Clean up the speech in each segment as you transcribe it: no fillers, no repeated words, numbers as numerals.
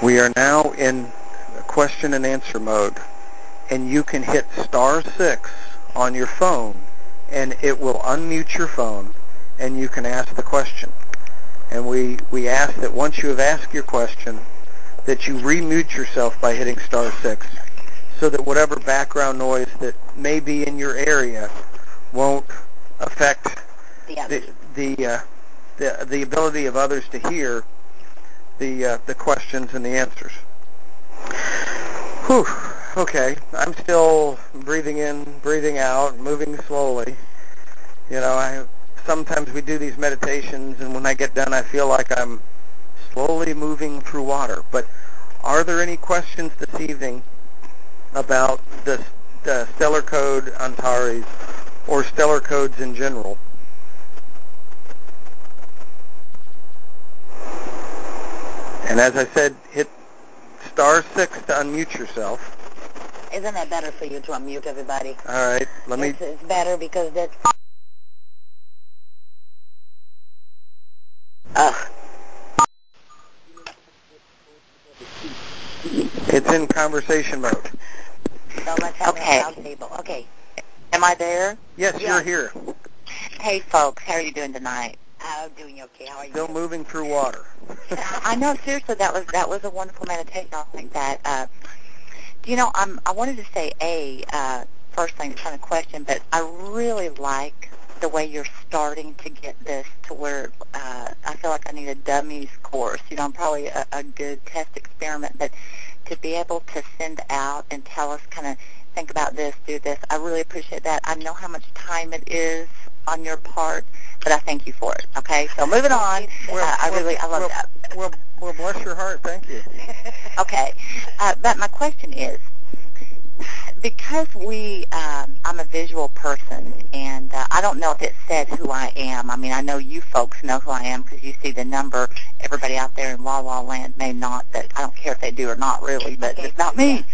We are now in question and answer mode, and you can hit *6 on your phone, and it will unmute your phone, and you can ask the question. And we ask that once you have asked your question, that you remute yourself by hitting *6, so that whatever background noise that may be in your area won't affect the ability of others to hear the questions and the answers. Whew. Okay, I'm still breathing in, breathing out, moving slowly. You know, sometimes we do these meditations, and when I get done, I feel like I'm slowly moving through water. But are there any questions this evening about the stellar code Antares or stellar codes in general? And as I said, hit *6 to unmute yourself. Isn't it better for you to unmute everybody? All right, It's better because that's... It's in conversation mode. So let's have a roundtable. Okay. Am I there? Yes, you're here. Hey, folks, how are you doing tonight? I'm doing okay. How are you? Still moving through water. I know, seriously, that was a wonderful meditation. I think that. I wanted to say, first thing, kind of question, but I really like the way you're starting to get this to where I feel like I need a dummies course. I'm probably a good test experiment, but to be able to send out and tell us kind of think about this, do this, I really appreciate that. I know how much time it is on your part, but I thank you for it. Okay, so moving on. I love that. Well, bless your heart. Thank you. Okay, but my question is, because I'm a visual person, and I don't know if it said who I am. I mean, I know you folks know who I am because you see the number. Everybody out there in La La Land may not, but I don't care if they do or not, really, but it's not me.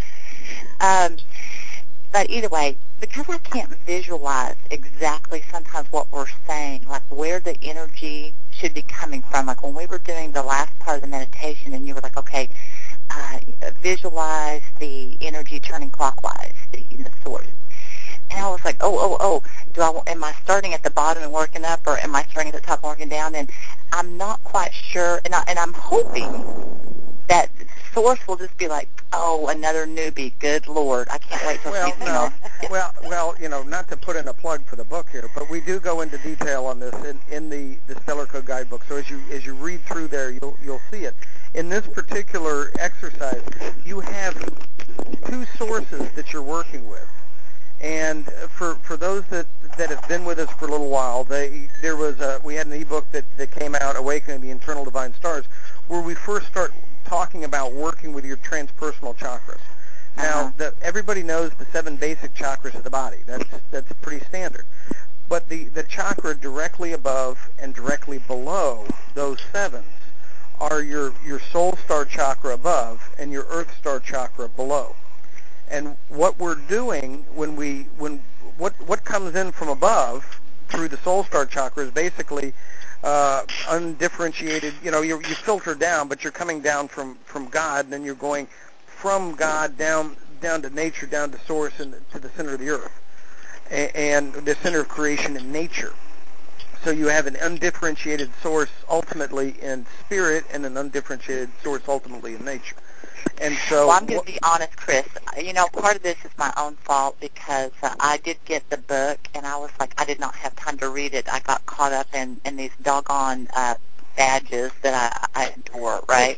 But either way, because I can't visualize exactly sometimes what we're saying, like where the energy should be coming from. Like when we were doing the last part of the meditation, and you were like, okay, visualize the energy turning clockwise, the source. And I was like, am I starting at the bottom and working up, or am I starting at the top and working down? And I'm not quite sure, and I'm hoping that source will just be like, oh, another newbie, good Lord, I can't wait till she's Well, not to put in a plug for the book here, but we do go into detail on this in the Stellar Code Guidebook. So as you read through there, you'll see it. In this particular exercise, you have two sources that you're working with. And for those that have been with us for a little while, we had an ebook that came out, Awakening the Internal Divine Stars, where we first start talking about working with your transpersonal chakras. Now, everybody knows the 7 basic chakras of the body. That's pretty standard. But the chakra directly above and directly below those 7s are your soul star chakra above and your earth star chakra below. And what we're doing what comes in from above through the soul star chakra is basically undifferentiated. You filter down, but you're coming down from God, and then you're going from God down to nature, down to source, and to the center of the earth, and the center of creation and nature. So you have an undifferentiated source ultimately in spirit, and an undifferentiated source ultimately in nature. And so, well, I'm going to be honest, Chris. Part of this is my own fault because I did get the book, and I was like, I did not have time to read it. I got caught up in these doggone badges that I adore, right?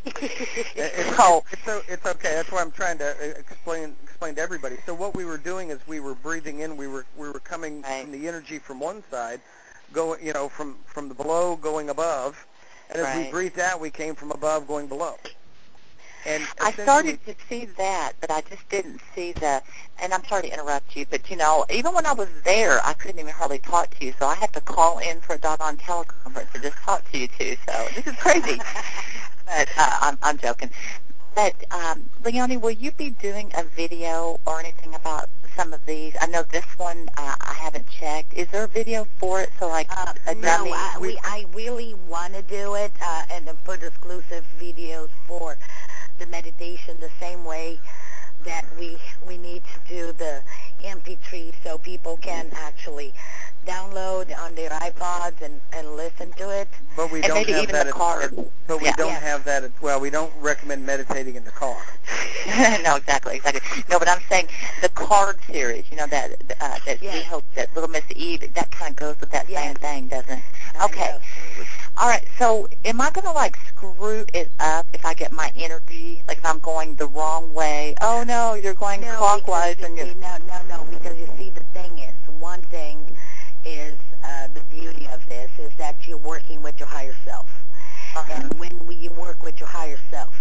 It's okay. That's why I'm trying to explain to everybody. So what we were doing is we were breathing in. We were coming from the energy from one side, going from the below going above, and as we breathed out, we came from above going below. And I started to see that, but I just didn't see and I'm sorry to interrupt you, but, even when I was there, I couldn't even hardly talk to you, so I had to call in for a doggone teleconference to just talk to you, too, so this is crazy. But I'm joking. But, Leonie, will you be doing a video or anything about some of these? I know this one I haven't checked. Is there a video for it? So, like, a dummy? No, I really want to do it and to put exclusive videos for the meditation the same way that we need to do the MP3 so people can actually download on their iPods and listen to it. But we And don't maybe have even that. the car. But we Yeah. don't Yes. have that. Well, we don't recommend meditating in the car. No, exactly. No, but I'm saying the card series, that Yes. we hope that Little Miss Eve, that kind of goes with that Yes. same thing, doesn't it? I Okay. know. All right. So am I going to, screw it up if I get my energy, if I'm going the wrong way? Oh, no, you're going No, clockwise. because And you see, no, because you see, the thing is, one thing is the beauty of this is that you're working with your higher self. And when you work with your higher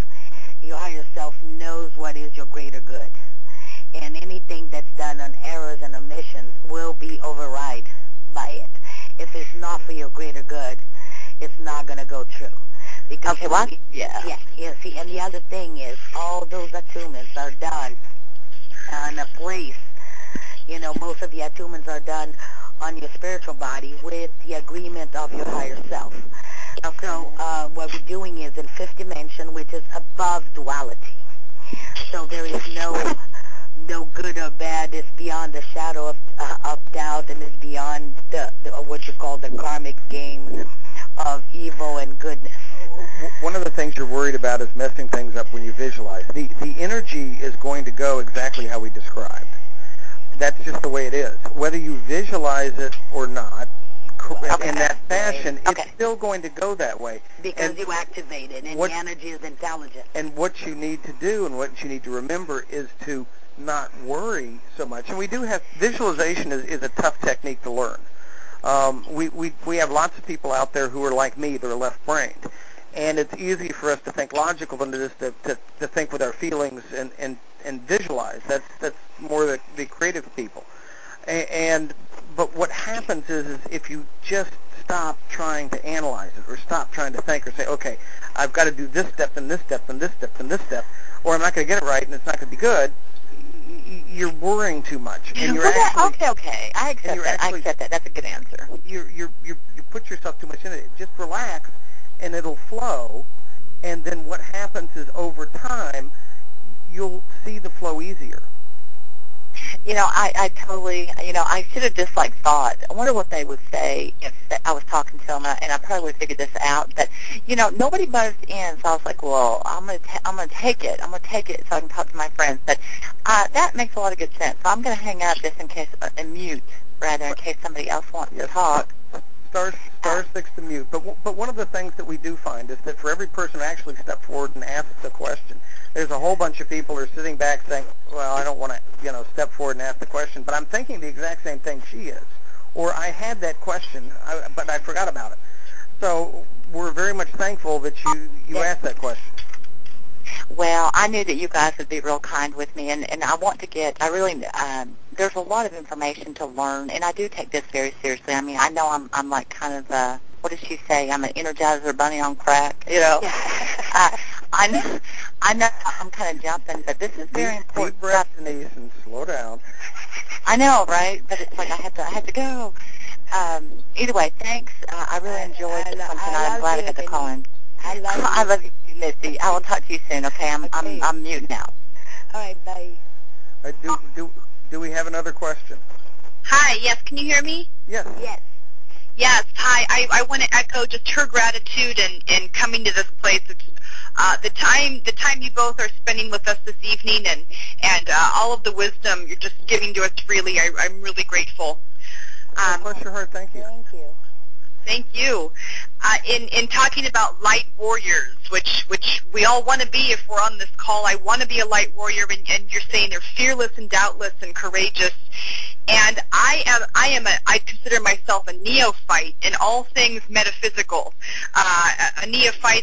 self knows what is your greater good. And anything that's done on errors and omissions will be override by it. If it's not for your greater good, it's not going to go through. Because Okay, well, yeah. See, and the other thing is, all those attunements are done on a place. Most of the attunements are done on your spiritual body with the agreement of your higher self. Okay. So what we're doing is in fifth dimension, which is above duality. So there is no good or bad. It's beyond the shadow of doubt, and it's beyond the what you call the karmic game of evil and goodness. One of the things you're worried about is messing things up when you visualize. The energy is going to go exactly how we described. That's just the way it is. Whether you visualize it or not, in that fashion, Okay. it's still going to go that way. Because you activate it, and the energy is intelligent. And what you need to do and what you need to remember is to not worry so much. And we do have, visualization is a tough technique to learn. We have lots of people out there who are like me, that are left-brained. And it's easy for us to think logical than it is to think with our feelings and visualize. That's more the creative people. But what happens is if you just stop trying to analyze it or stop trying to think or say, okay, I've got to do this step and this step and this step and this step, or I'm not going to get it right and it's not going to be good, you're worrying too much. And you're okay. I accept that. That's a good answer. You put yourself too much in it. Just relax, and it'll flow. And then what happens is over time, you'll see the flow easier. I totally, I should have just thought, I wonder what they would say if I was talking to them, and I probably would have figured this out. But, nobody buzzed in, so I was like, well, I'm going to take it. I'm going to take it so I can talk to my friends. But that makes a lot of good sense. So I'm going to hang up just in case, and mute, rather, in case somebody else wants to talk. Star 6 to mute. But one of the things that we do find is that for every person who actually steps forward and asks a question, there's a whole bunch of people who are sitting back saying, well, I don't want to, step forward and ask the question, but I'm thinking the exact same thing she is. Or I had that question, but I forgot about it. So we're very much thankful that you asked that question. Well, I knew that you guys would be real kind with me, and I want to there's a lot of information to learn, and I do take this very seriously. I mean, I know I'm like kind of what does she say? I'm an Energizer bunny on crack, I know I'm kind of jumping, but this is very important. Deep breath, Denise, and slow down. I know, right? But it's like I had to go. Either way, thanks. I really enjoyed this one tonight. I'm glad I got to call in. I love you, Misty. I will talk to you soon. Okay, I'm mute now. All right, bye. Do we have another question? Hi. Yes. Can you hear me? Yes. Yes. Yes. Hi. I want to echo just her gratitude in coming to this place. It's, the time you both are spending with us this evening, and all of the wisdom you're just giving to us freely. I'm really grateful. Bless your heart. Thank you. Thank you. Thank you. In talking about light warriors, which we all want to be if we're on this call, I want to be a light warrior, and you're saying they're fearless and doubtless and courageous. And I consider myself a neophyte in all things metaphysical, a neophyte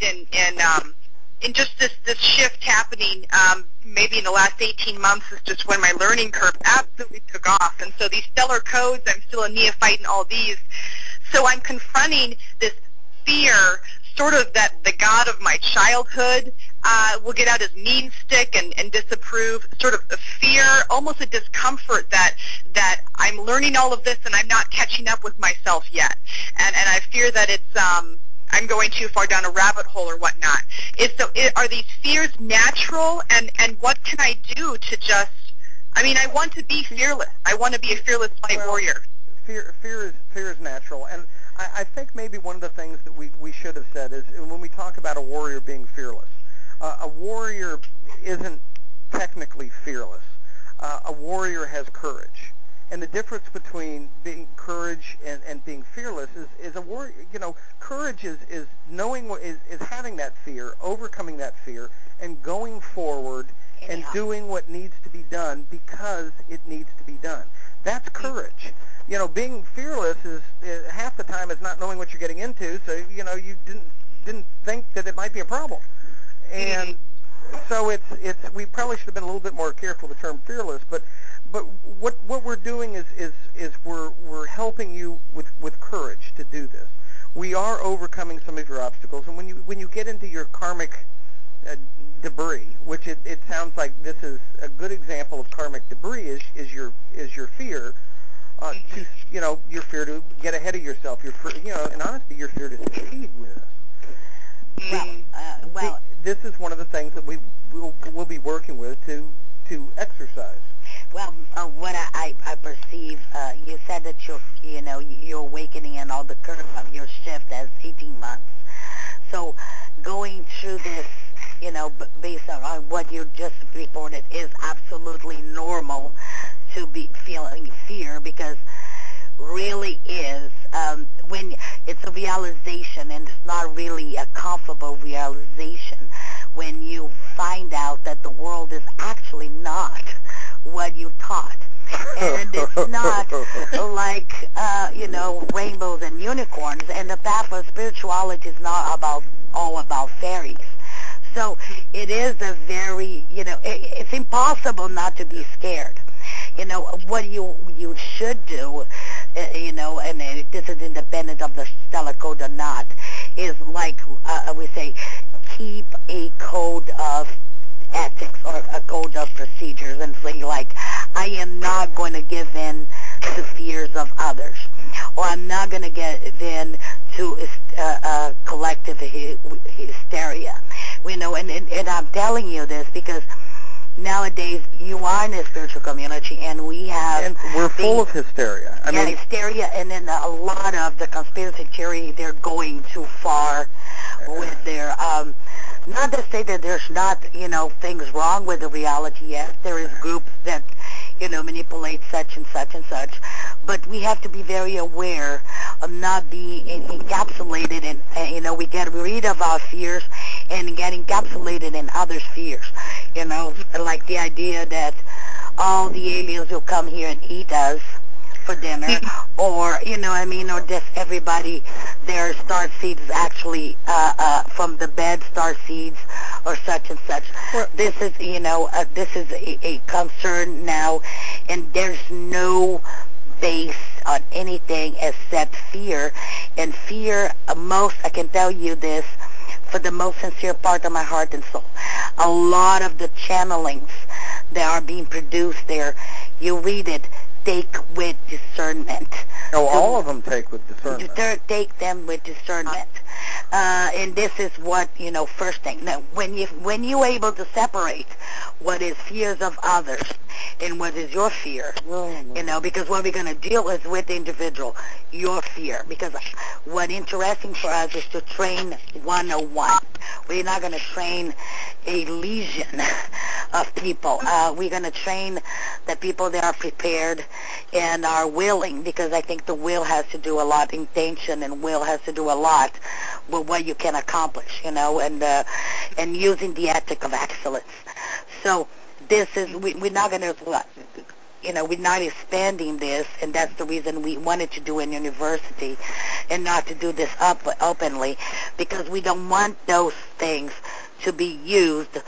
in just this shift happening. Maybe in the last 18 months is just when my learning curve absolutely took off. And so these stellar codes, I'm still a neophyte in all these. So I'm confronting this fear, sort of that the God of my childhood will get out his mean stick and disapprove, sort of a fear, almost a discomfort that I'm learning all of this and I'm not catching up with myself yet. And I fear that it's I'm going too far down a rabbit hole or whatnot. Are these fears natural, and what can I do to just, I mean, I want to be fearless. I want to be a fearless light warrior. Fear is natural, and I think maybe one of the things that we should have said is when we talk about a warrior being fearless, a warrior isn't technically fearless. A warrior has courage. And the difference between being courage and being fearless is a warrior. Courage is knowing is having that fear, overcoming that fear, and going forward and doing what needs to be done because it needs to be done. That's courage. Being fearless is half the time is not knowing what you're getting into, so you didn't think that it might be a problem. And so it's we probably should have been a little bit more careful with the term fearless, but what we're doing is we're helping you with courage to do this. We are overcoming some of your obstacles, and when you get into your karmic debris, which it sounds like this is a good example of karmic debris, is your fear to your fear to get ahead of yourself, your in honesty, your fear to succeed with us. This is one of the things that we'll be working with to exercise. Well, what I perceive, you said that you're awakening and all the curve of your shift as 18 months. So going through this, based on what you just reported, is absolutely normal to be feeling fear, because really is when it's a realization, and it's not really a comfortable realization, when you find out that the world is actually not what you thought. And it's not like, rainbows and unicorns, and the path of spirituality is not all about fairies. So it is a very, it's impossible not to be scared. What you should do, and this is independent of the stellar code or not, is like we say, keep a code of ethics or a code of procedures, and say, like, I am not going to give in to fears of others, or I'm not going to give in to collective hysteria. And I'm telling you this because nowadays you are in a spiritual community, and we have... And we're full of hysteria. I mean, hysteria, and then a lot of the conspiracy theory, they're going too far with their... not to say that there's not, things wrong with the reality yet. There is groups that, manipulate such and such and such. But we have to be very aware of not being encapsulated in, we get rid of our fears and get encapsulated in others' fears. Like the idea that all the aliens will come here and eat us for dinner, or, or just everybody, their star seeds actually from the bed star seeds or such and such. Well, this is, this is a concern now, and there's no base on anything except fear. And fear, I can tell you this, for the most sincere part of my heart and soul, a lot of the channelings that are being produced there, you read it, take with discernment. Oh, all of them take with discernment. Take them with discernment. And this is what, first thing. Now, when you're able to separate what is fears of others and what is your fear, because what we're going to deal is with the individual, your fear. Because what interesting for us is to train 101. We're not going to train a legion of people. We're going to train the people that are prepared and are willing, because I think the will has to do a lot, intention and will has to do a lot with what you can accomplish, and using the ethic of excellence. So this is, we're not going to, we're not expanding this, and that's the reason we wanted to do in university and not to do this openly, because we don't want those things to be used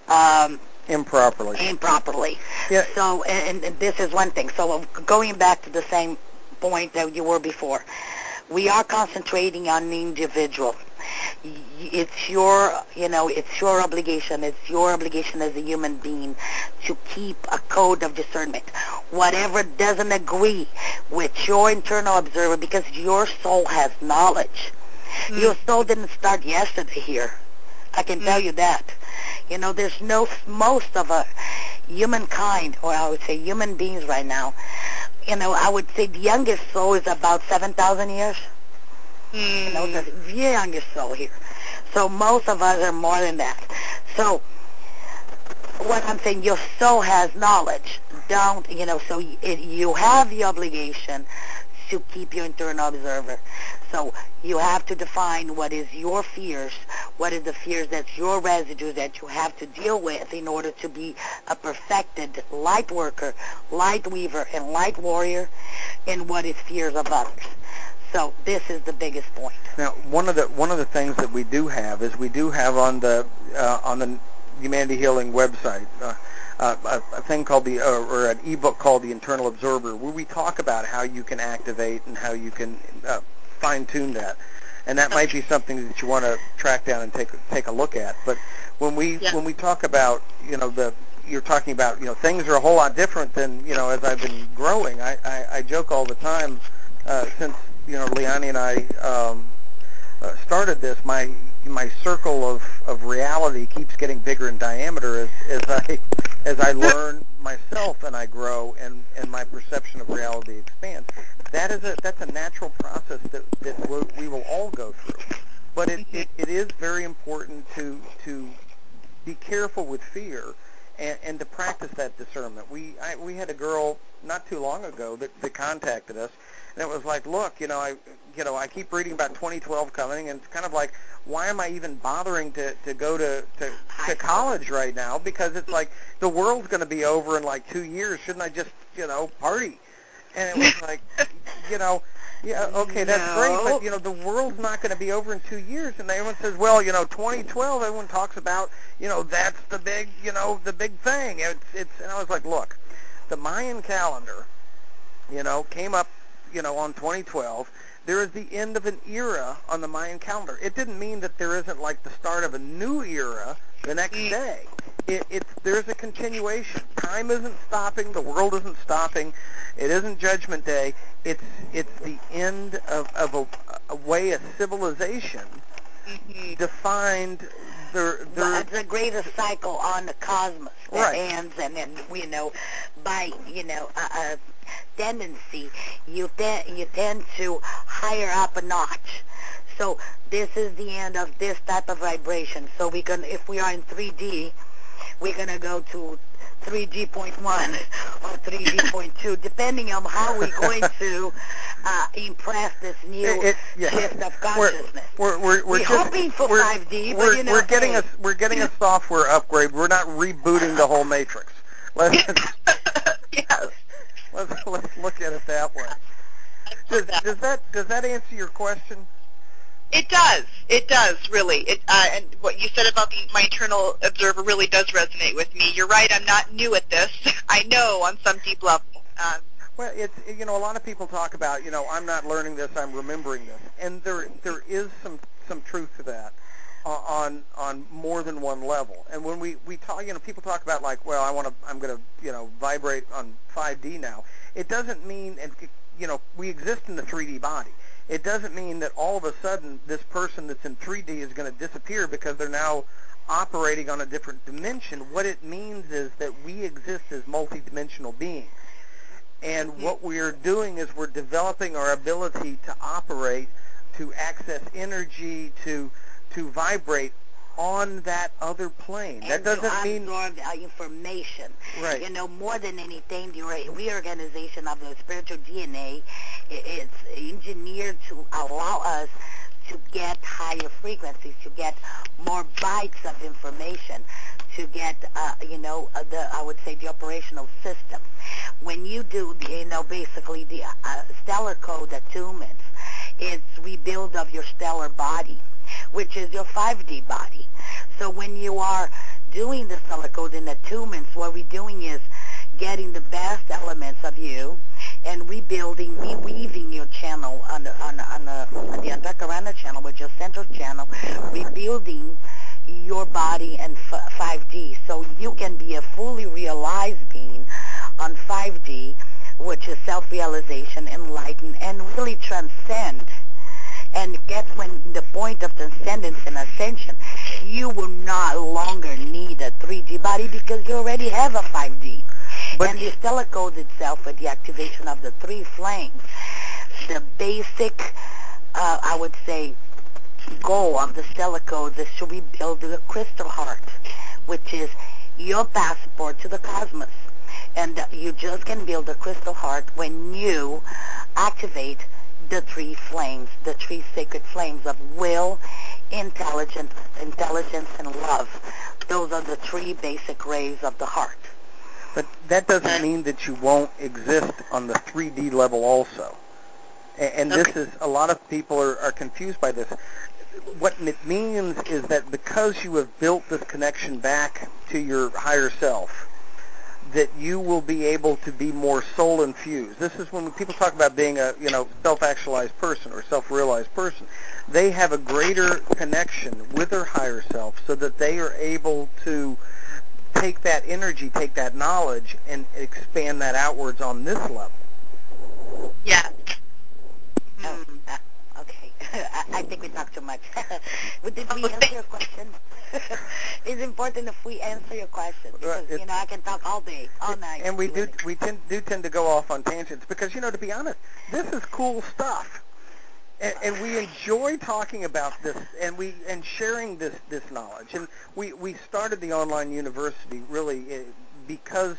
improperly. Yeah. So, and this is one thing. So going back to the same point that you were before, we are concentrating on the individual. It's your, it's your obligation. It's your obligation as a human being to keep a code of discernment. Whatever doesn't agree with your internal observer, because your soul has knowledge. Your soul didn't start yesterday here. I can tell you that. You know, there's most of humankind, or I would say human beings right now, you know, I would say the youngest soul is about 7,000 years. You know, the youngest soul here. So most of us are more than that. So what I'm saying, your soul has knowledge. Don't, you know, so you have the obligation to keep your internal observer. So you have to define what is your fears, what is the fears that's your residue that you have to deal with in order to be a perfected light worker, light weaver, and light warrior, and what is fears of others. So this is the biggest point. Now, one of the things that we do have is we do have on the Humanity Healing website a thing called or an ebook called The Internal Observer, where we talk about how you can activate and how you can fine-tune that, and that might be something that you want to track down and take a look at. But when we talk about, you know, you're talking about, you know, things are a whole lot different than, you know, as I've been growing. I joke all the time since, you know, Leonie and I started this, my circle of reality keeps getting bigger in diameter as I learn myself and I grow and my perception of reality expands. That's a natural process that we will all go through. But it is very important to be careful with fear and to practice that discernment. We had a girl not too long ago that contacted us, and it was like, look, I keep reading about 2012 coming, and it's kind of like, why am I even bothering to go to college right now? Because it's like the world's going to be over in like 2 years. Shouldn't I just, party? And it was like, yeah, okay, that's great, but, the world's not going to be over in 2 years. And everyone says, well, 2012, everyone talks about, that's the big, the big thing. And I was like, look, the Mayan calendar, came up, on 2012. There is the end of an era on the Mayan calendar. It didn't mean that there isn't like the start of a new era the next day. There's a continuation. Time isn't stopping. The world isn't stopping. It isn't Judgment Day. It's the end of a way of civilization defined. It's a greater cycle on the cosmos that ends, and then by tendency, you tend to higher up a notch. So this is the end of this type of vibration. So if we are in 3D, we're gonna go to 3D.1 or 3D.2, depending on how we're going to impress this new shift of consciousness. We're hoping for 5D, but we're getting a software upgrade. We're not rebooting the whole matrix. Yes. Let's look at it that way. Does that answer your question? It does, really. And what you said about my internal observer really does resonate with me. You're right, I'm not new at this. I know on some deep level. Well, it's, a lot of people talk about, I'm not learning this, I'm remembering this. And there is some truth to that on more than one level. And when we talk, people talk about like, well, I'm going to, vibrate on 5D now. It doesn't mean, we exist in the 3D body. It doesn't mean that all of a sudden this person that's in 3D is going to disappear because they're now operating on a different dimension. What it means is that we exist as multidimensional beings. And what we're doing is we're developing our ability to operate, to access energy, to vibrate on that other plane. And that doesn't mean absorb information. Right. More than anything, the reorganization of the spiritual DNA, it's engineered to allow us to get higher frequencies, to get more bytes of information, to get, I would say the operational system. When you do, basically the stellar code attunements, it's rebuild of your stellar body, which is your 5D body. So when you are doing the stellar code and attunements, what we're doing is getting the best elements of you and reweaving your channel on the Antakarana channel, which is central channel, rebuilding your body in 5D, so you can be a fully realized being on 5D, which is self-realization, enlighten, and really transcend And that's when the point of transcendence and ascension, you will not longer need a 3D body because you already have a 5D. And the stellar code itself, with the activation of the three flames, the basic, I would say, goal of the stellar codes is to rebuild the crystal heart, which is your passport to the cosmos. And you just can build a crystal heart when you activate the three flames, the three sacred flames of will, intelligence, and love. Those are the three basic rays of the heart. But that doesn't mean that you won't exist on the 3D level also. And this is, a lot of people are confused by this. What it means is that because you have built this connection back to your higher self, that you will be able to be more soul infused. This is when people talk about being a self-actualized person or self-realized person. They have a greater connection with their higher self so that they are able to take that energy, take that knowledge, and expand that outwards on this level. Yeah. Okay. I think we talked too much. Did we answer your question? It's important if we answer your question because I can talk all day, all night. And we tend to go off on tangents because to be honest, this is cool stuff, and we enjoy talking about this and sharing this knowledge. And we started the online university really because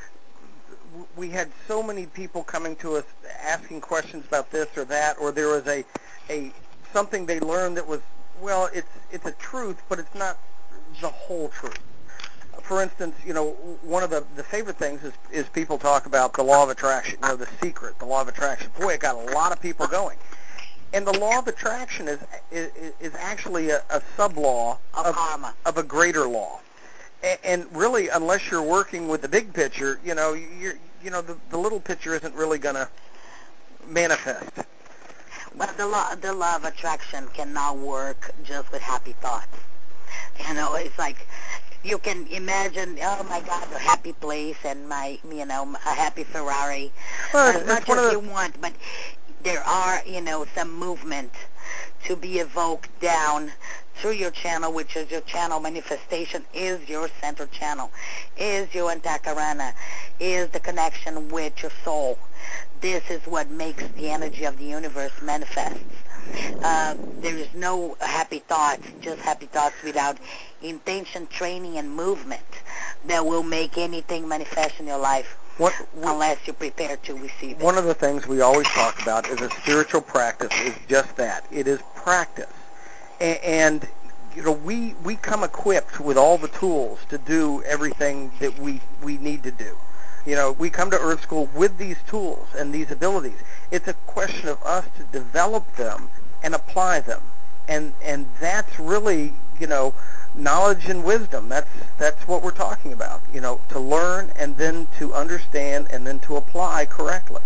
we had so many people coming to us asking questions about this or that, or there was a something they learned that was, well, it's a truth, but it's not the whole truth. For instance, one of the favorite things is people talk about the law of attraction, the secret, the law of attraction. Boy, it got a lot of people going. And the law of attraction is actually a sub-law of a greater law. And really, unless you're working with the big picture, the little picture isn't really going to manifest. Well, the law of attraction cannot work just with happy thoughts. It's like you can imagine, oh my God, a happy place and a happy Ferrari, as much as you want, but there are, some movement to be evoked down through your channel, which is your channel manifestation, is your center channel, is your Antakarana, is the connection with your soul. This is what makes the energy of the universe manifest. There is no happy thoughts, just happy thoughts without intention, training, and movement that will make anything manifest in your life unless you're prepared to receive it. One of the things we always talk about is a spiritual practice is just that. It is practice. And we come equipped with all the tools to do everything that we need to do. We come to Earth School with these tools and these abilities. It's a question of us to develop them and apply them. And that's really, knowledge and wisdom. That's what we're talking about, to learn and then to understand and then to apply correctly.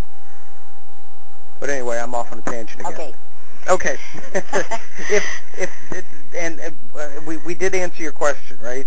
But anyway, I'm off on a tangent again. Okay. We did answer your question, right?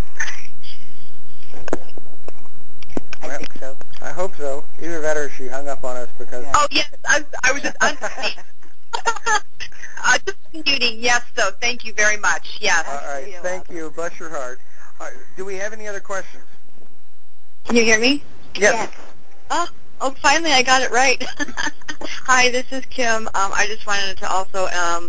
I think so. I hope so. Either that or she hung up on us because... Oh, yes. I was just unmuting. Just unmuting. Yes, so thank you very much. Yes. All right. Thank you. Bless your heart. Do we have any other questions? Can you hear me? Yes. Oh, finally I got it right. Hi, this is Kim. I just wanted to also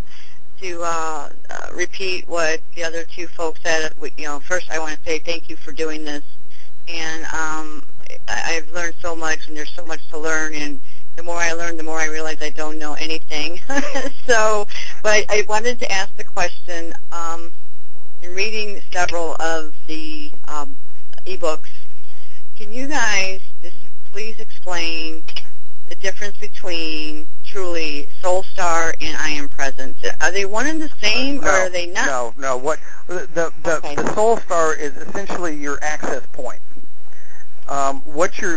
repeat what the other two folks said. First I want to say thank you for doing this. And I've learned so much, and there's so much to learn, and the more I learn, the more I realize I don't know anything. But I wanted to ask the question, in reading several of the ebooks, can you guys just please explain the difference between truly Soul Star and I Am Presence? Are they one and the same, or are they not? No. What the Soul Star is essentially your access point. What you're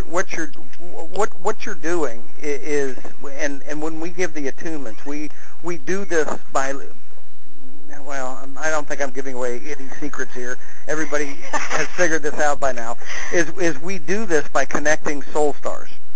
doing is, and when we give the attunements, we do this by. Well, I don't think I'm giving away any secrets here. Everybody has figured this out by now. Is we do this by connecting soul stars.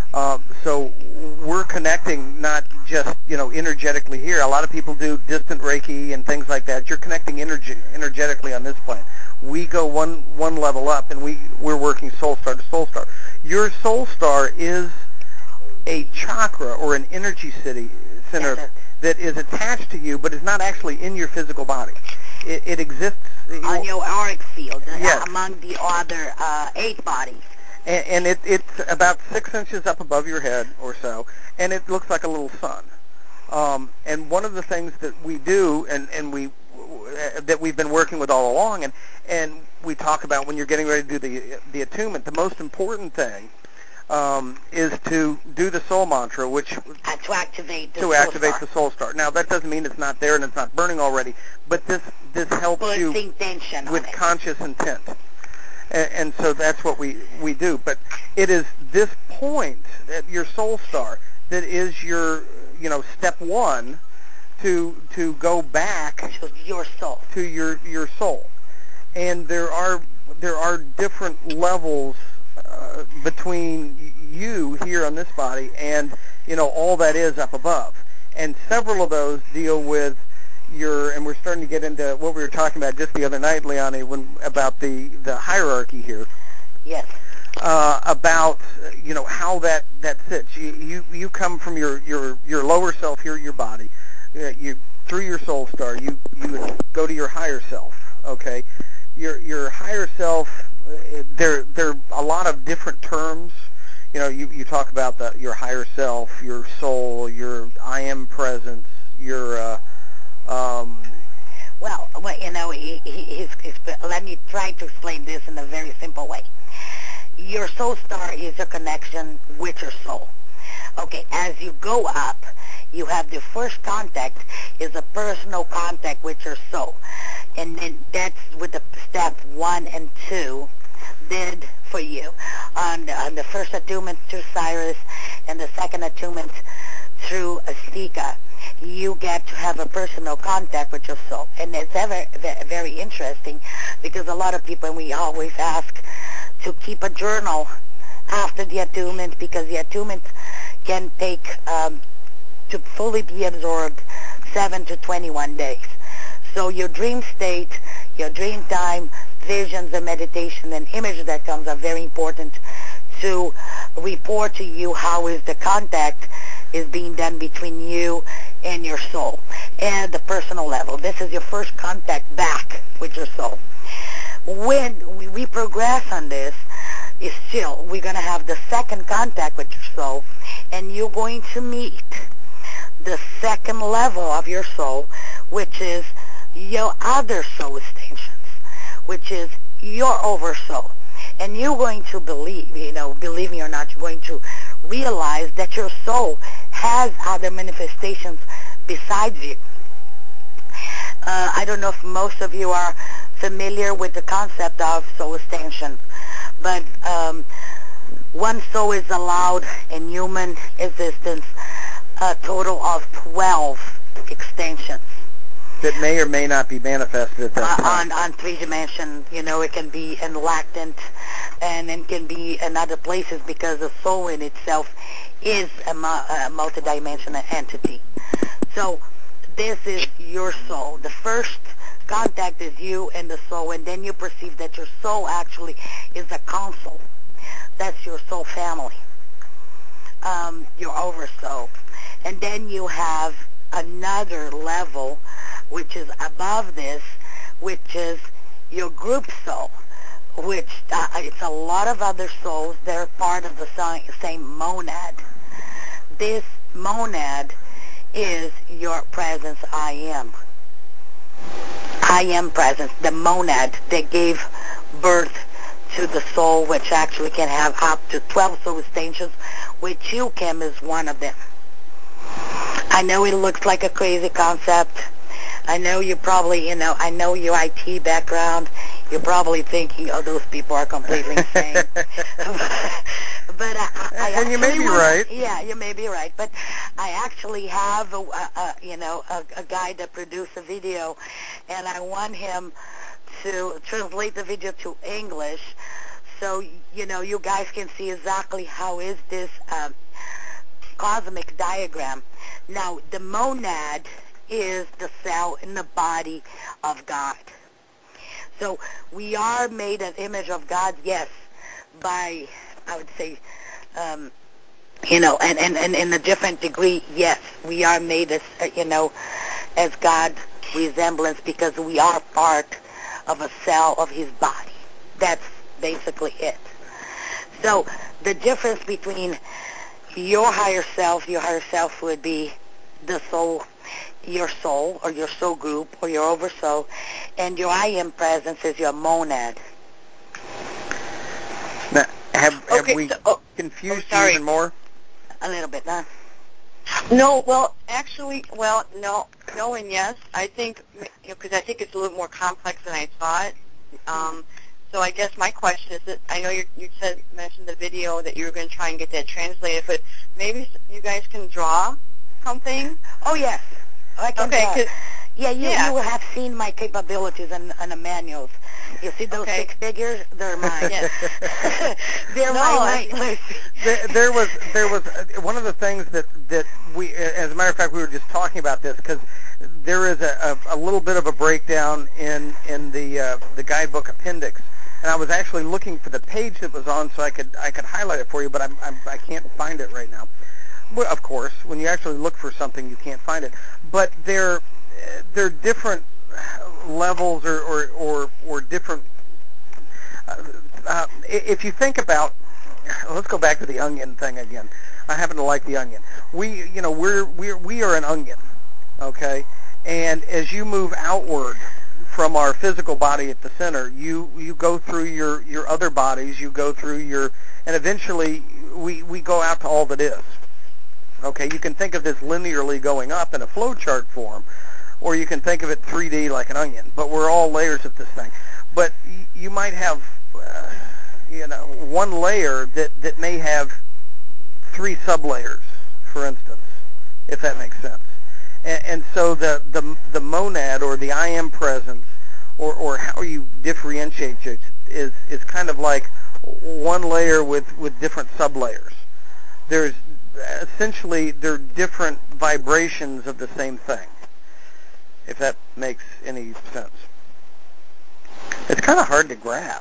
So we're connecting not just, energetically here. A lot of people do distant Reiki and things like that. You're connecting energetically on this plane. We go one level up, and we're working soul star to soul star. Your soul star is a chakra or an energy center that is attached to you, but is not actually in your physical body. It exists on your auric field, yes, among the other 8 bodies. And it's about 6 inches up above your head or so, and it looks like a little sun. And one of the things that we do, and that we've been working with all along, and we talk about when you're getting ready to do the attunement, the most important thing is to do the soul mantra, which to activate the soul star. Now that doesn't mean it's not there and it's not burning already, but this helps you with conscious intent. And so that's what we do. But it is this point at your soul star that is your, step one to go back to your soul. To your soul. And there are different levels between you here on this body and, all that is up above. And several of those deal with and we're starting to get into what we were talking about just the other night, Leonie, about the hierarchy here. Yes. About how that sits. You come from your lower self here, your body. You through your soul star. You go to your higher self. Okay. Your higher self. There are a lot of different terms. You talk about your higher self, your soul, your I am presence, your let me try to explain this in a very simple way. Your soul star is a connection with your soul. Okay, as you go up, you have the first contact is a personal contact with your soul. And then that's with the step 1 and 2 did for you. On the first attunement through Cyrus and the second attunement through Asika, you get to have a personal contact with your soul. And it's very interesting because a lot of people, and we always ask to keep a journal after the attunement because the attunement can take, to fully be absorbed, 7 to 21 days. So your dream state, your dream time, visions and meditation and images that comes are very important to report to you how is the contact is being done between you and your soul and the personal level. This is your first contact back with your soul. When we progress on this, is still we're going to have the second contact with your soul, and you're going to meet the second level of your soul, which is your other soul extensions, which is your oversoul. And you're going to believe me or not, you're going to realize that your soul has other manifestations besides you. I don't know if most of you are familiar with the concept of soul extension, but one soul is allowed in human existence a total of 12 extensions. That may or may not be manifested at that time. On 3 dimensions, it can be in latent, and it can be in other places because the soul in itself is a multidimensional entity. So this is your soul. The first contact is you and the soul, and then you perceive that your soul actually is a console. That's your soul family, your oversoul. And then you have another level, which is above this, which is your group soul, which it's a lot of other souls. They're part of the same monad. This monad is your presence, I am. I am presence, the monad that gave birth to the soul, which actually can have up to 12 soul extensions, which you, Kim, is one of them. I know it looks like a crazy concept. I know you probably, I know your IT background. You're probably thinking, oh, those people are completely insane. But and you may be right. Yeah, you may be right. But I actually have, a guy that produced a video, and I want him to translate the video to English So, you guys can see exactly how is this cosmic diagram. Now, the monad is the cell in the body of God. So we are made an image of God, yes, by, I would say, and in a different degree, yes, we are made as, as God resemblance because we are part of a cell of his body. That's basically it. So the difference between your higher self would be the soul, your soul or your soul group or your oversoul, and your I am presence is your monad. Now, have we confused you even more? A little bit, huh? No, well, actually, no and yes. I think, because I think it's a little more complex than I thought. So I guess my question is that I know you mentioned the video that you were going to try and get that translated, but maybe you guys can draw something? Oh, yes. I can draw. You have seen my capabilities in the manuals. You see those 6 figures? They're mine. Yes. They're mine. There was one of the things that we, as a matter of fact, we were just talking about this because there is a little bit of a breakdown in the guidebook appendix, and I was actually looking for the page that was on so I could highlight it for you, but I can't find it right now. Well, of course, when you actually look for something, you can't find it. But they're different levels or different. If you think about, let's go back to the onion thing again. I happen to like the onion. We are an onion, okay? And as you move outward from our physical body at the center, you go through your other bodies. You go through and eventually we go out to all that is. Okay, you can think of this linearly going up in a flowchart form, or you can think of it 3D like an onion, but we're all layers of this thing. But you might have, one layer that may have 3 sublayers, for instance, if that makes sense. And so the monad or the I am presence or how you differentiate it is kind of like one layer with different sublayers. They're different vibrations of the same thing, if that makes any sense. It's kind of hard to grasp.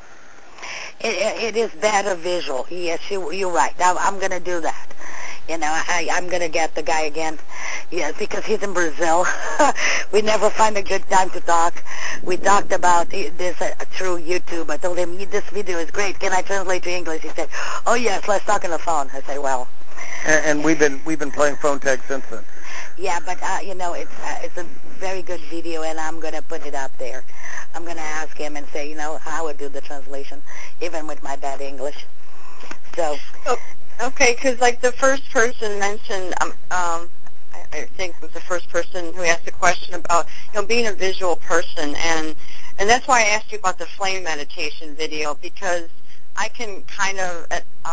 It is better visual. Yes, you're right. I'm going to do that. I'm going to get the guy again. Yes, because he's in Brazil. We never find a good time to talk. We talked about this through YouTube. I told him, this video is great. Can I translate to English? He said, oh, yes, let's talk on the phone. I said, well. And we've been playing phone tag since then. Yeah, but, it's a very good video, and I'm going to put it up there. I'm going to ask him and say, I would do the translation, even with my bad English. So. Okay, because like the first person mentioned, I think it was the first person who asked the question about, being a visual person, and that's why I asked you about the flame meditation video, because I can kind of,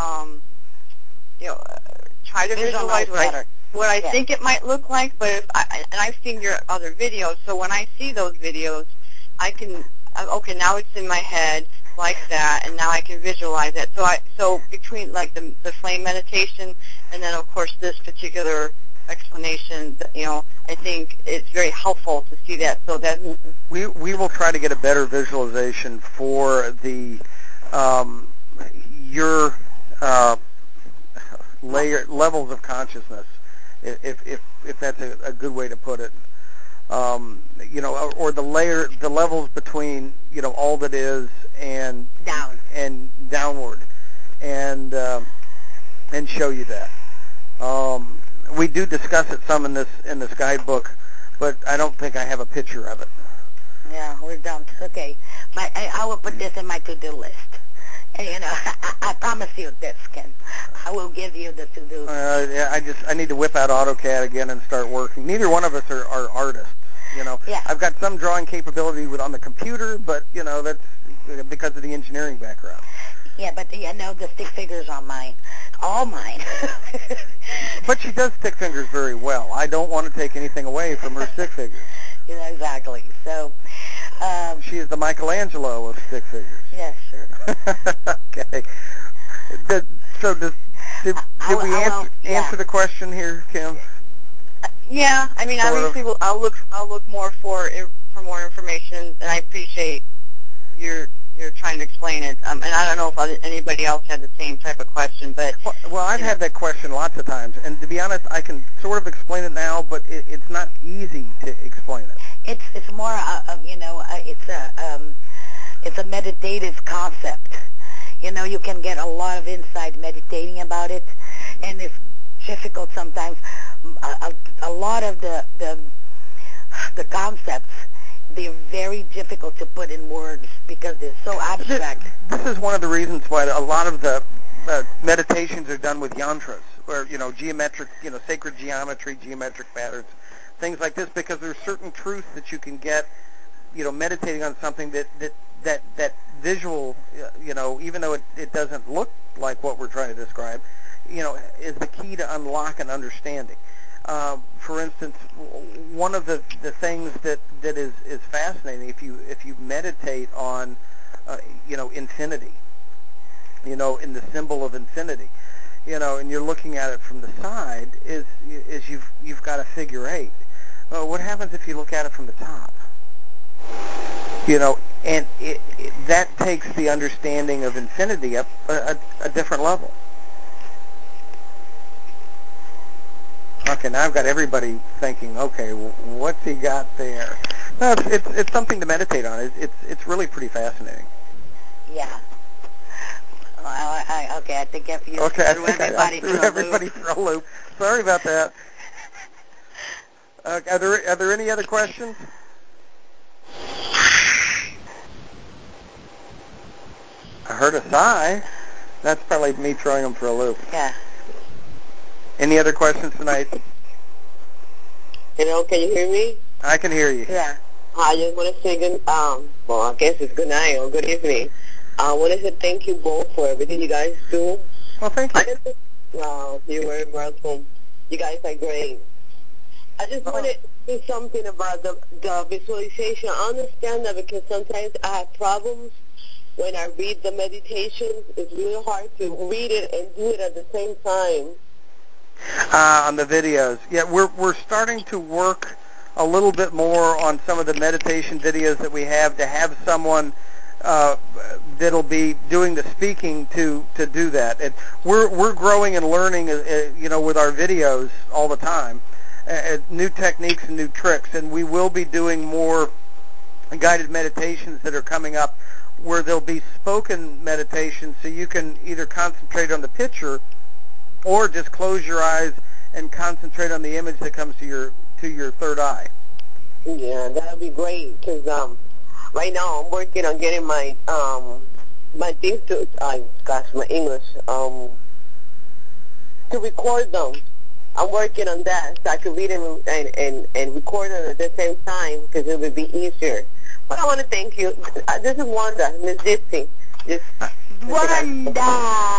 try to visualize what I think it might look like, but and I've seen your other videos, so when I see those videos, I can, okay, now it's in my head like that, and now I can visualize it. So between like the flame meditation and then of course this particular explanation, I think it's very helpful to see that. So that we will try to get a better visualization for the your levels of consciousness, if that's a good way to put it. Or the levels between, all that is and downward, and show you that. We do discuss it some in this guidebook, but I don't think I have a picture of it. Yeah, we don't. Okay, but I will put this in my to-do list. And, I promise you this, Ken. I will give you the to-do. I need to whip out AutoCAD again and start working. Neither one of us are artists. Yeah. I've got some drawing capability on the computer, but that's because of the engineering background. Yeah, but the stick figures are mine, all mine. But she does stick figures very well. I don't want to take anything away from her stick figures. Yeah, exactly. So she is the Michelangelo of stick figures. Yeah, sure. Okay. So did we answer the question here, Kim? Yeah, I mean, obviously, I'll look more for more information, and I appreciate you're trying to explain it. And I don't know if anybody else had the same type of question, but well, I've had that question lots of times, and to be honest, I can sort of explain it now, but it's not easy to explain it. It's more it's a meditative concept. You can get a lot of insight meditating about it, and it's difficult sometimes. A lot of the concepts, they're very difficult to put in words because they're so abstract. This is one of the reasons why a lot of the meditations are done with yantras, or geometric, sacred geometry, geometric patterns, things like this, because there's certain truths that you can get, meditating on something that visual, even though it doesn't look like what we're trying to describe, is the key to unlock an understanding. For instance, one of the things that is fascinating, if you meditate on, infinity, in the symbol of infinity, and you're looking at it from the side, is you've got a figure 8. Well, what happens if you look at it from the top? And that takes the understanding of infinity up a different level. Okay, now I've got everybody thinking, okay, what's he got there? No, it's something to meditate on. It's really pretty fascinating. Yeah. Okay, I think if you threw everybody for a loop. Sorry about that. Are there any other questions? I heard a sigh. That's probably me throwing them for a loop. Yeah. Any other questions tonight? Hello, can you hear me? I can hear you. Yeah. I just want to say I guess it's good night or good evening. I want to say thank you both for everything you guys do. Well, thank you. You're very welcome. You guys are great. I just wanted to say something about the visualization. I understand that because sometimes I have problems when I read the meditations. It's really hard to read it and do it at the same time. On the videos. Yeah, we're starting to work a little bit more on some of the meditation videos that we have, to have someone that'll be doing the speaking to do that. And we're growing and learning, with our videos all the time, new techniques and new tricks, and we will be doing more guided meditations that are coming up, where there'll be spoken meditations, so you can either concentrate on the picture or just close your eyes and concentrate on the image that comes to your third eye. Yeah, that would be great, because right now I'm working on getting my things to, my English, to record them. I'm working on that, so I can read them and record them at the same time, because it would be easier. But I want to thank you. This is Wanda, Miss Gypsy. Wanda!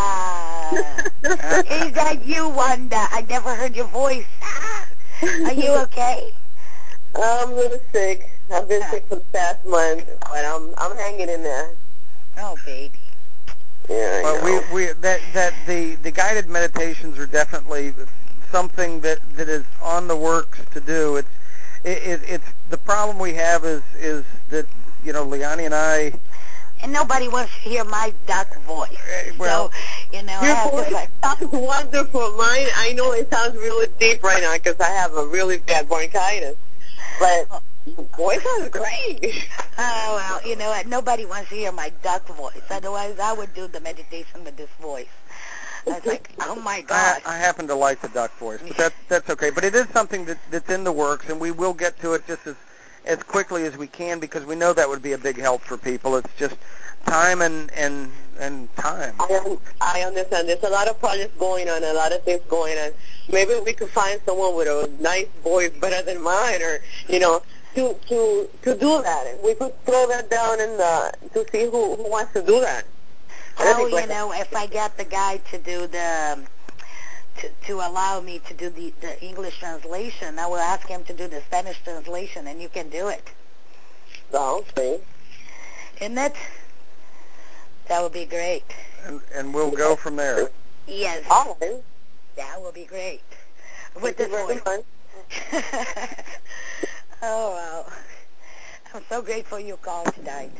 Is that you, Wanda? I never heard your voice. Are you okay? I'm a little sick. I've been sick for the past month, but I'm hanging in there. Oh, baby. Yeah. Well, the guided meditations are definitely something that is on the works to do. It's the problem we have is that Leonie and I. And nobody wants to hear my duck voice. Well, so, I your have voice to... sounds wonderful. Mine, I know it sounds really deep right now because I have a really bad bronchitis. But your voice sounds great. Oh, well, nobody wants to hear my duck voice. Otherwise, I would do the meditation with this voice. I was like, oh, my God. I happen to like the duck voice, but that's okay. But it is something that's in the works, and we will get to it just as quickly as we can, because we know that would be a big help for people. It's just time and time. I understand. There's a lot of projects going on, a lot of things going on. Maybe we could find someone with a nice voice, better than mine, or to do that. We could throw that down to see who wants to do that. Oh, if I get the guy to do to allow me to do the English translation, I will ask him to do the Spanish translation, and you can do it. Oh, okay. Isn't it? That would be great. and we'll go from there. Yes. All right. That would be great. With Thank you this very voice. much. Oh, wow. I'm so grateful you called tonight.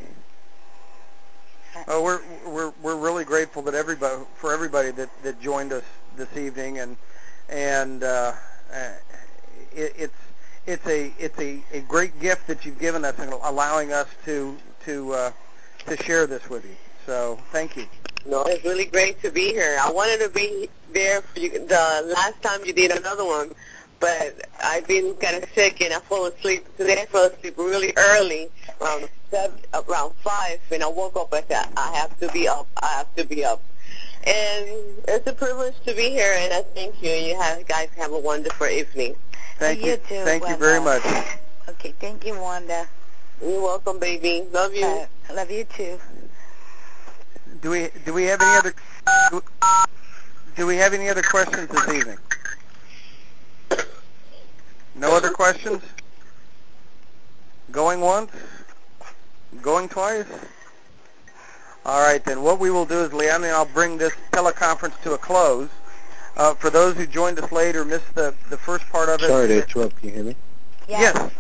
Oh, we're really grateful that everybody that joined us this evening, and it's a great gift that you've given us and allowing us to share this with you. So thank you. No, it's really great to be here. I wanted to be there for you the last time you did another one, but I've been kind of sick and I fell asleep. Today I fell asleep really early, around 5, and I woke up. I said, I have to be up. I have to be up. And it's a privilege to be here, and I thank you. You guys have a wonderful evening. Thank you. Too, Thank Wanda. you very much. Okay, thank you, Wanda. You're welcome, baby. Love you. I love you too. Do we have any other questions this evening? No other questions? Going once? Going twice? All right, then what we will do is, Leanne and I'll bring this teleconference to a close. For those who joined us late or missed the first part of it. Sorry to interrupt. Can you hear me? Yes.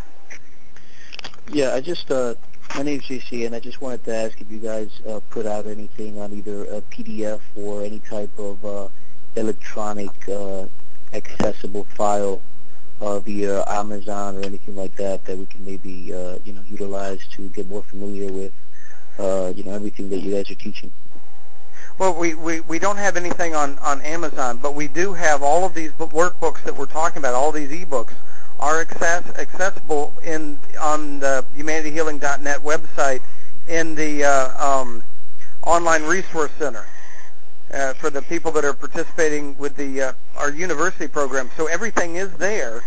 Yeah, my name's JC, and I just wanted to ask if you guys put out anything on either a PDF or any type of electronic accessible file via Amazon or anything like that we can maybe utilize to get more familiar with everything that you guys are teaching. Well, we don't have anything on Amazon, but we do have all of these workbooks that we're talking about. All these ebooks are accessible on the humanityhealing.net website in the online resource center for the people that are participating with our university program. So everything is there.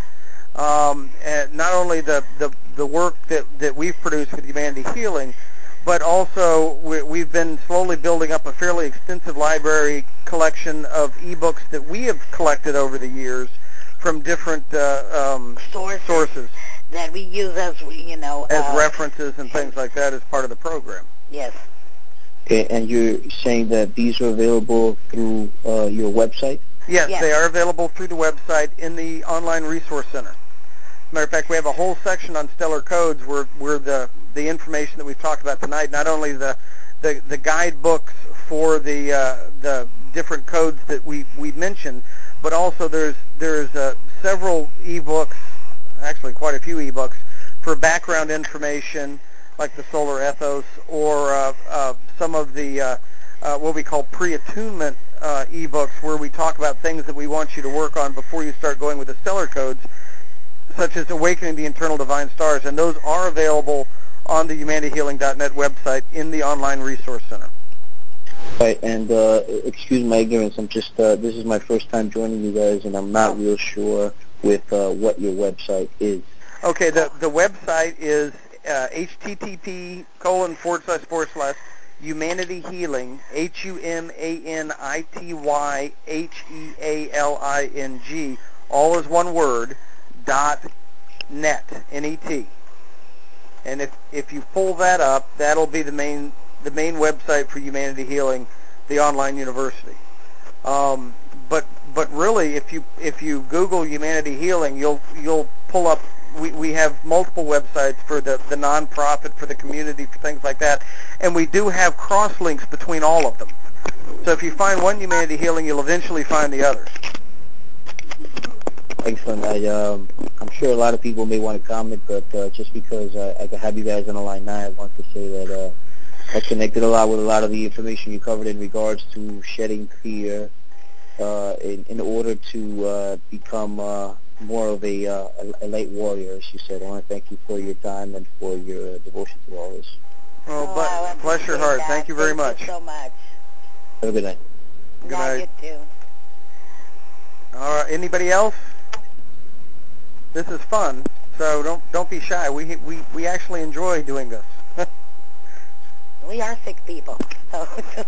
Not only the work that we've produced with Humanity Healing, but also we've been slowly building up a fairly extensive library collection of ebooks that we have collected over the years from different sources that we use as references and things like that as part of the program. Yes. Okay, and you're saying that these are available through your website? Yes, they are available through the website in the online resource center. Matter of fact, we have a whole section on stellar codes where the information that we've talked about tonight, not only the guidebooks for the different codes that we mentioned, but also there's several ebooks, actually quite a few ebooks, for background information like the solar ethos, or some of the what we call pre-attunement ebooks, where we talk about things that we want you to work on before you start going with the stellar codes, such as Awakening the Internal Divine Stars, and those are available on the humanityhealing.net website in the online resource center. Right, and excuse my ignorance, I'm just, this is my first time joining you guys, and I'm not real sure with what your website is. Okay, the website is http://humanityhealing, HUMANITYHEALING, all is one word, .net, N-E-T. And if you pull that up, that'll be the main website for Humanity Healing, the online university. But really, if you Google Humanity Healing, you'll pull up. We have multiple websites for the nonprofit, for the community, for things like that, and we do have cross links between all of them. So if you find one Humanity Healing, you'll eventually find the others. Excellent. I'm sure a lot of people may want to comment, but just because I can have you guys on the line now, I want to say that I connected a lot with a lot of the information you covered in regards to shedding fear in order to become more of a light warrior, as you said. I want to thank you for your time and for your devotion to all this. Well, bless your heart. Thank you very much. Thank you so much. Have a good night. Good night. You too. All right. Anybody else? This is fun, so don't be shy. We actually enjoy doing this. We are sick people. So.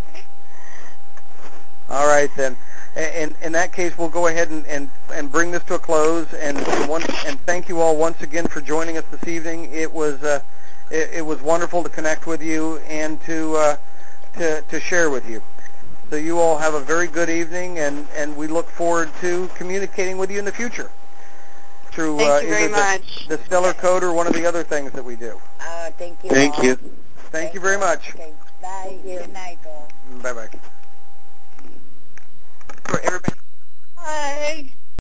All right then. In that case, we'll go ahead and bring this to a close. And thank you all once again for joining us this evening. It was wonderful to connect with you and to to share with you. So you all have a very good evening, and we look forward to communicating with you in the future through Thank you very either much. the Stellar Code or one of the other things that we do. Thank you. Thank all. you. Thank you very much. Okay, bye. Good night, all. Bye-bye.